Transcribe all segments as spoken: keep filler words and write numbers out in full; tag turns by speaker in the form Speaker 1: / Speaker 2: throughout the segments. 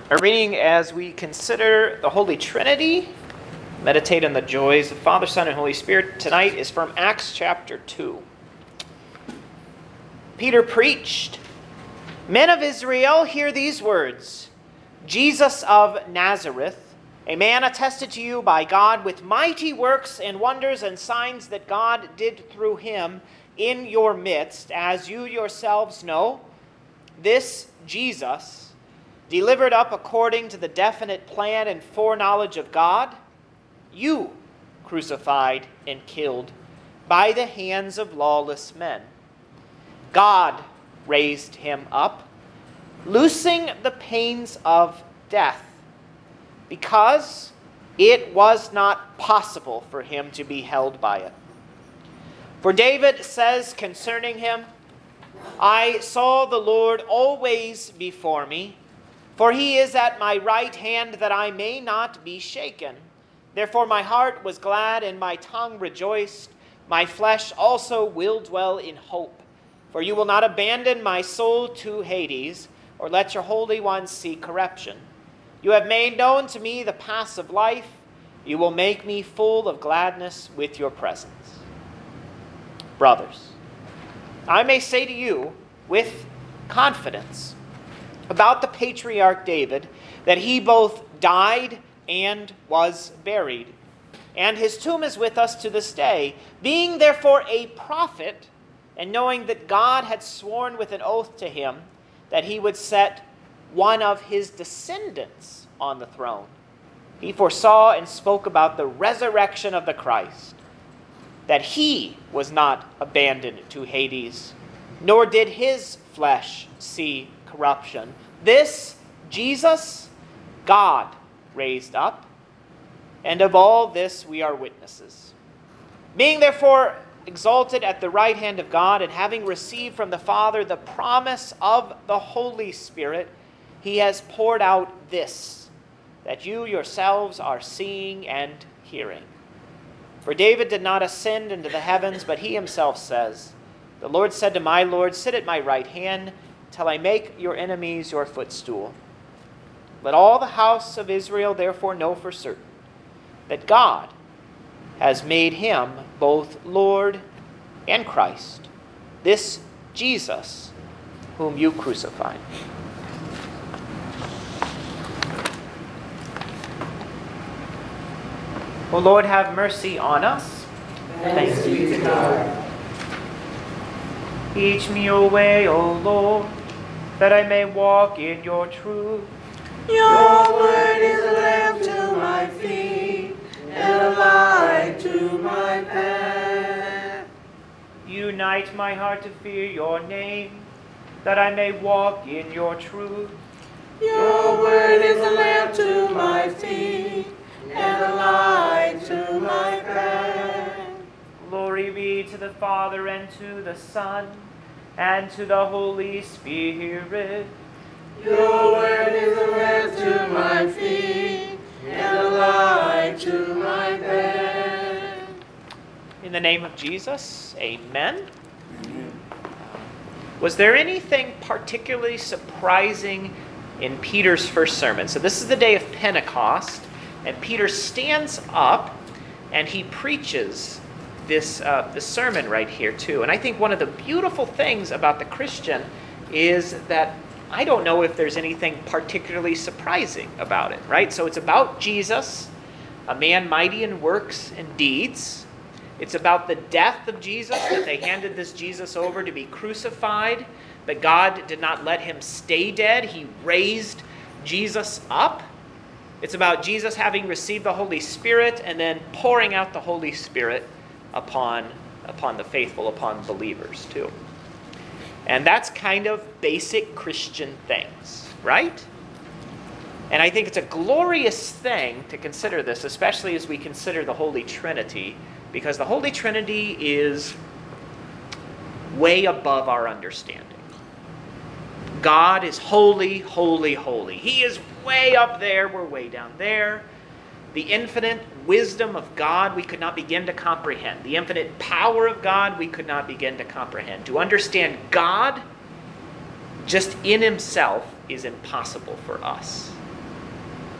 Speaker 1: Our reading as we consider the Holy Trinity, meditate on the joys of Father, Son, and Holy Spirit tonight is from Acts chapter two. Peter preached, "Men of Israel, hear these words. Jesus of Nazareth, a man attested to you by God with mighty works and wonders and signs that God did through him in your midst, as you yourselves know, this Jesus, delivered up according to the definite plan and foreknowledge of God, you crucified and killed by the hands of lawless men. God raised him up, loosing the pains of death, because it was not possible for him to be held by it. For David says concerning him, I saw the Lord always before me, for he is at my right hand that I may not be shaken. Therefore my heart was glad and my tongue rejoiced. My flesh also will dwell in hope. For you will not abandon my soul to Hades, or let your Holy One see corruption. You have made known to me the paths of life. You will make me full of gladness with your presence. Brothers, I may say to you with confidence about the patriarch David that he both died and was buried, and his tomb is with us to this day. Being therefore a prophet, and knowing that God had sworn with an oath to him that he would set one of his descendants on the throne, he foresaw and spoke about the resurrection of the Christ, that he was not abandoned to Hades, nor did his flesh see corruption. This Jesus God raised up, and of all this we are witnesses. Being therefore exalted at the right hand of God, and having received from the Father the promise of the Holy Spirit, he has poured out this, that you yourselves are seeing and hearing. For David did not ascend into the heavens, but he himself says, the Lord said to my Lord, sit at my right hand, till I make your enemies your footstool. Let all the house of Israel therefore know for certain that God has made him both Lord and Christ, this Jesus whom you crucified." O Lord, have mercy on us.
Speaker 2: Thanks be to God.
Speaker 1: Teach me your way, O Lord, that I may walk in your truth.
Speaker 2: Your word is a lamp to my feet and a light to my path.
Speaker 1: Unite my heart to fear your name, that I may walk in your truth.
Speaker 2: Your word is a lamp to my feet and a light to my path.
Speaker 1: Glory be to the Father, and to the Son, and to the Holy Spirit.
Speaker 2: Your word is a lamp to my feet and a light to my path.
Speaker 1: In the name of Jesus, amen. Amen. Was there anything particularly surprising in Peter's first sermon? So this is the day of Pentecost, and Peter stands up and he preaches this uh, this sermon right here too. And I think one of the beautiful things about the Christian is that I don't know if there's anything particularly surprising about it, right? So it's about Jesus, a man mighty in works and deeds. It's about the death of Jesus, that they handed this Jesus over to be crucified, but God did not let him stay dead. He raised Jesus up. It's about Jesus having received the Holy Spirit and then pouring out the Holy Spirit upon, upon the faithful, upon believers too. And that's kind of basic Christian things, right? And I think it's a glorious thing to consider this, especially as we consider the Holy Trinity, because the Holy Trinity is way above our understanding. God is holy, holy, holy. He is way up there, we're way down there. The infinite wisdom of God we could not begin to comprehend. The infinite power of God we could not begin to comprehend. To understand God just in himself is impossible for us.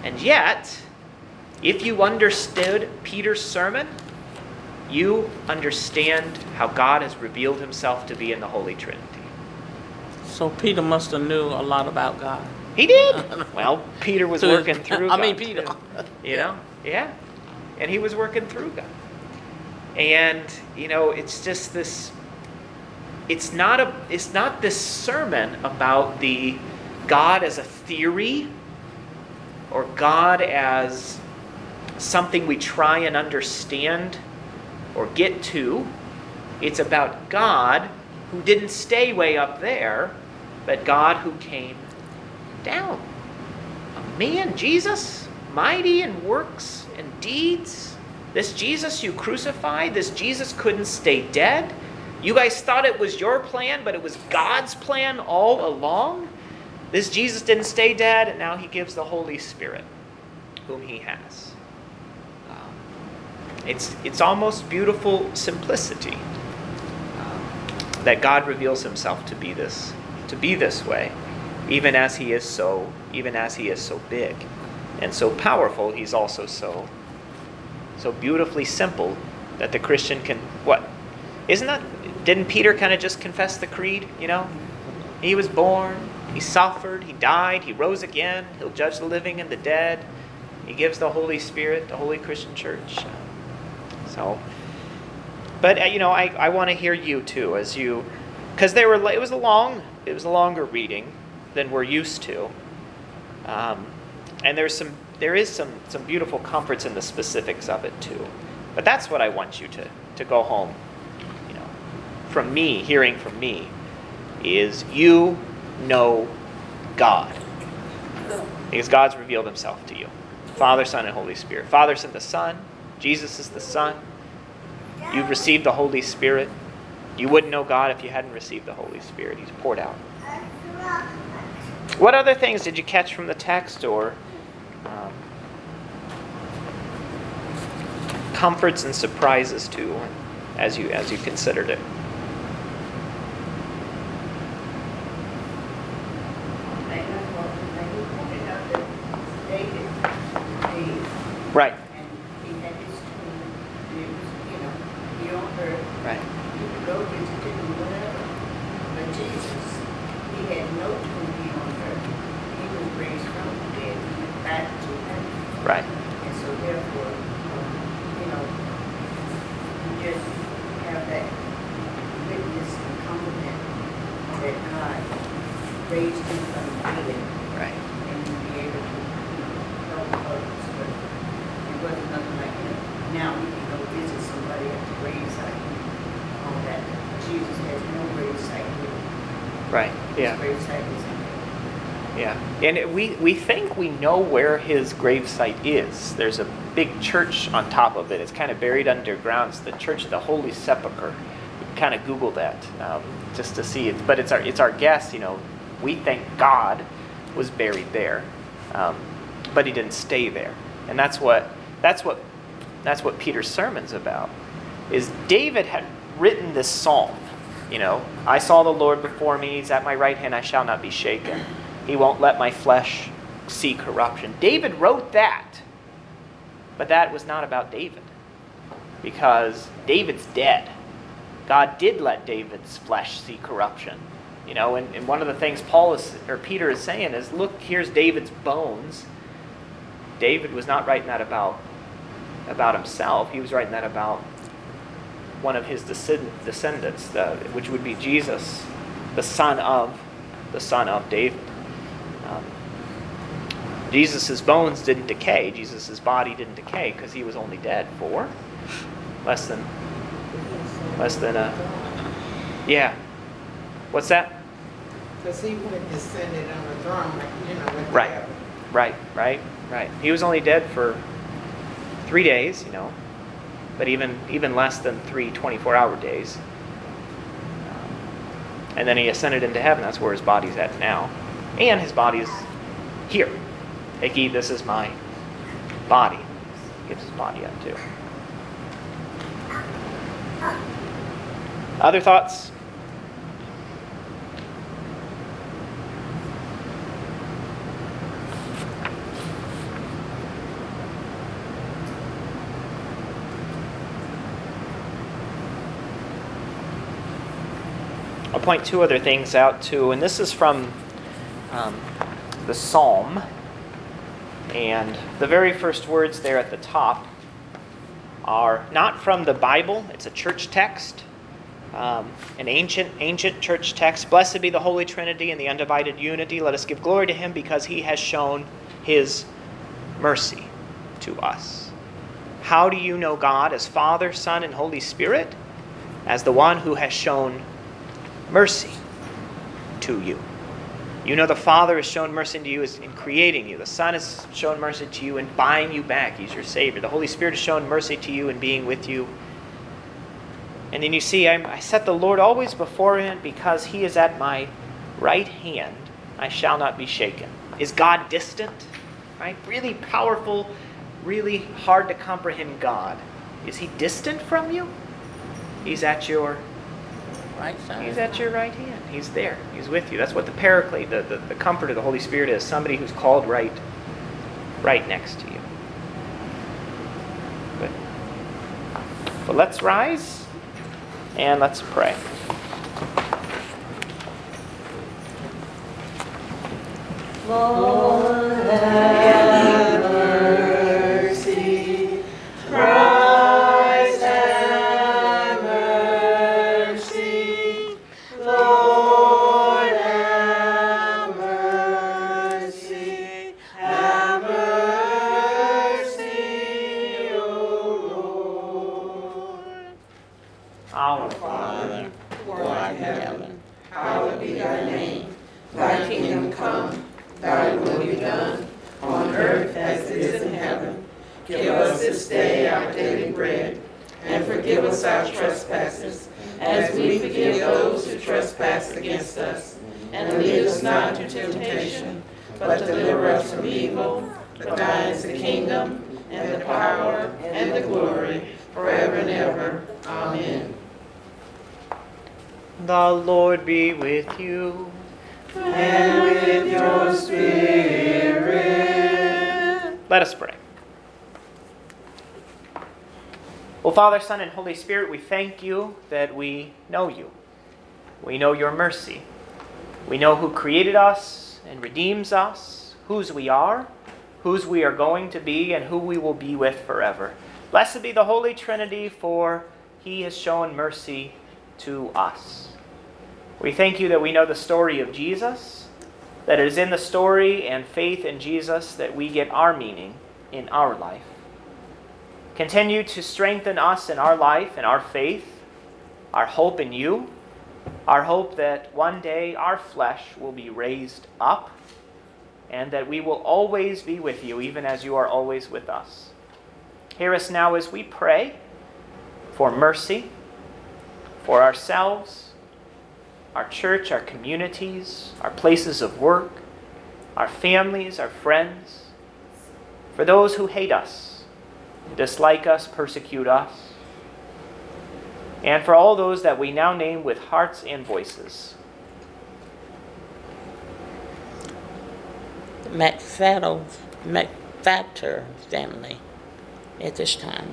Speaker 1: And yet, if you understood Peter's sermon, you understand how God has revealed himself to be in the Holy Trinity.
Speaker 2: So Peter must have knew a lot about God.
Speaker 1: He did. Well, Peter was
Speaker 2: So
Speaker 1: working through
Speaker 2: I
Speaker 1: God.
Speaker 2: mean, Peter.
Speaker 1: too, you know? Yeah. And he was working through God. And, you know, it's just this, it's not a, it's not this sermon about the God as a theory or God as something we try and understand or get to. It's about God who didn't stay way up there, but God who came down. A man, Jesus, mighty in works and deeds. This Jesus you crucified, this Jesus couldn't stay dead. You guys thought it was your plan, but it was God's plan all along. This Jesus didn't stay dead, and now he gives the Holy Spirit, whom he has. Um, it's, it's almost beautiful simplicity um, that God reveals himself to be this, to be this way. Even as he is so, even as he is so big and so powerful, he's also so, so beautifully simple that the Christian can, what? Isn't that, didn't Peter kind of just confess the creed, you know? He was born, he suffered, he died, he rose again, he'll judge the living and the dead. He gives the Holy Spirit, the Holy Christian Church. So, but, uh, you know, I, I want to hear you too, as you, because they were, it was a long, it was a longer reading than we're used to, um, and there's some, there is some, some beautiful comforts in the specifics of it too. But that's what I want you to, to go home, you know, from me, hearing from me, is you know God, because God's revealed himself to you, Father, Son, and Holy Spirit. Father sent the Son. Jesus is the Son. You've received the Holy Spirit. You wouldn't know God if you hadn't received the Holy Spirit. He's poured out. What other things did you catch from the text, or um, comforts and surprises too, as you as you considered it? Right.
Speaker 3: And he had his tomb, you know, here on earth.
Speaker 1: Right.
Speaker 3: You could go visit him or whatever. But Jesus, he had no tomb here on earth. He was raised from the dead. He went back to heaven.
Speaker 1: Right.
Speaker 3: And so therefore, um, you know, you just have that witness and compliment that God raised him from the dead.
Speaker 1: Right.
Speaker 3: And you'll be able to, you know, help others. But it wasn't nothing like, you know, now we can go visit somebody at the gravesite and all that. Jesus has no gravesite here.
Speaker 1: Right. Yeah.
Speaker 3: His gravesite is in heaven.
Speaker 1: Yeah. And it, we we think we know where his gravesite is. There's a big church on top of it. It's kind of buried underground. It's the Church of the Holy Sepulchre. You can kind of Google that um, just to see it. But it's our it's our guess. You know, we think God was buried there, um, but he didn't stay there. And that's what that's what that's what Peter's sermon's about. Is David had written this psalm. You know, I saw the Lord before me. He's at my right hand. I shall not be shaken. He won't let my flesh see corruption. David wrote that. But that was not about David. Because David's dead. God did let David's flesh see corruption. You know, and, and one of the things Paul is, or Peter is saying is, look, here's David's bones. David was not writing that about, about himself. He was writing that about one of his descendants, the, which would be Jesus, the son of the son of David. Um, Jesus' bones didn't decay. Jesus' body didn't decay because he was only dead for less than less than a yeah. What's that?
Speaker 4: Because he wouldn't descended on the throne, like, you know, with
Speaker 1: Right.
Speaker 4: heaven.
Speaker 1: Right, right, right. He was only dead for three days, you know, but even even less than three twenty-four hour days. Um, and then he ascended into heaven. That's where his body's at now. And his body's here. Take, eat, this is my body. He gives his body up too. Other thoughts? point two other things out too, and this is from um, the Psalm. And the very first words there at the top are not from the Bible. It's a church text, um, an ancient, ancient church text. Blessed be the Holy Trinity and the undivided unity. Let us give glory to him because he has shown his mercy to us. How do you know God as Father, Son, and Holy Spirit? As the one who has shown mercy to you. You know the Father has shown mercy to you in creating you. The Son has shown mercy to you in buying you back. He's your Savior. The Holy Spirit has shown mercy to you in being with you. And then you see, I'm, I set the Lord always before him because he is at my right hand. I shall not be shaken. Is God distant? Right? Really powerful, really hard to comprehend God. Is he distant from you? He's at your
Speaker 2: Right side.
Speaker 1: He's at your right hand. He's there. He's with you. That's what the Paraclete, the, the, the Comforter, the Holy Spirit is. Somebody who's called right, right next to you. Good. But let's rise and let's pray.
Speaker 2: Lord, have mercy. Christ, have mercy. Lord, have mercy. Have mercy, O Lord.
Speaker 1: Our
Speaker 2: Father, who art in heaven, hallowed be thy name. Thy kingdom come. Thy will be done, on earth as it is in heaven. Give us this day our daily bread, and forgive us our trespasses, as we forgive those who trespass against us. And lead us not into temptation, but deliver us from evil. For thine is the kingdom, and the power, and the glory, forever and ever. Amen.
Speaker 1: The Lord be with you.
Speaker 2: And with your spirit.
Speaker 1: Let us pray. Well, Father, Son, and Holy Spirit, we thank you that we know you. We know your mercy. We know who created us and redeems us, whose we are, whose we are going to be, and who we will be with forever. Blessed be the Holy Trinity, for he has shown mercy to us. We thank you that we know the story of Jesus, that it is in the story and faith in Jesus that we get our meaning in our life. Continue to strengthen us in our life and our faith, our hope in you, our hope that one day our flesh will be raised up, and that we will always be with you, even as you are always with us. Hear us now as we pray for mercy, for ourselves, our church, our communities, our places of work, our families, our friends, for those who hate us, dislike us, persecute us, and for all those that we now name with hearts and voices.
Speaker 2: McFadden, McFatter family at this time.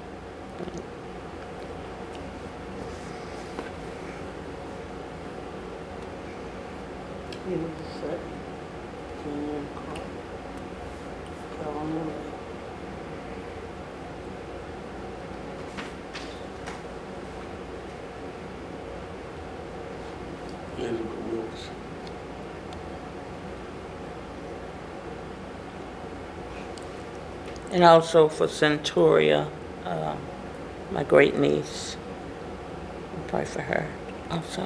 Speaker 2: And also for Centuria, uh, my great niece. I'll pray for her also.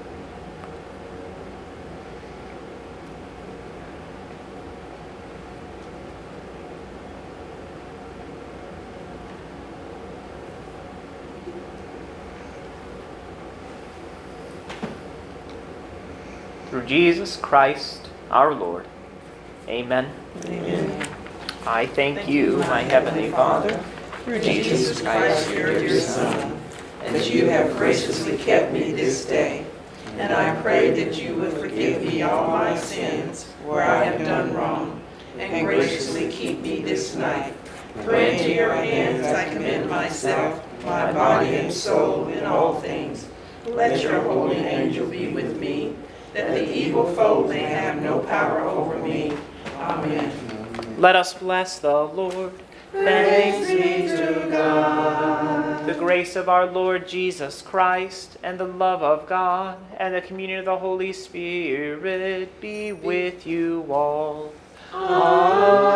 Speaker 1: Through Jesus Christ, our Lord. Amen.
Speaker 2: Amen.
Speaker 1: I thank you, my heavenly Father,
Speaker 2: Through Jesus Christ, your dear Son, that you have graciously kept me this day. And I pray that you would forgive me all my sins where I have done wrong, and graciously keep me this night. Pray into your hands I commend myself, my body and soul in all things. Let your holy angel be with me, that the evil foe may have no power over me. Amen.
Speaker 1: Let us bless the Lord.
Speaker 2: Thanks be to God.
Speaker 1: The grace of our Lord Jesus Christ, and the love of God, and the communion of the Holy Spirit be with you all.
Speaker 2: Amen.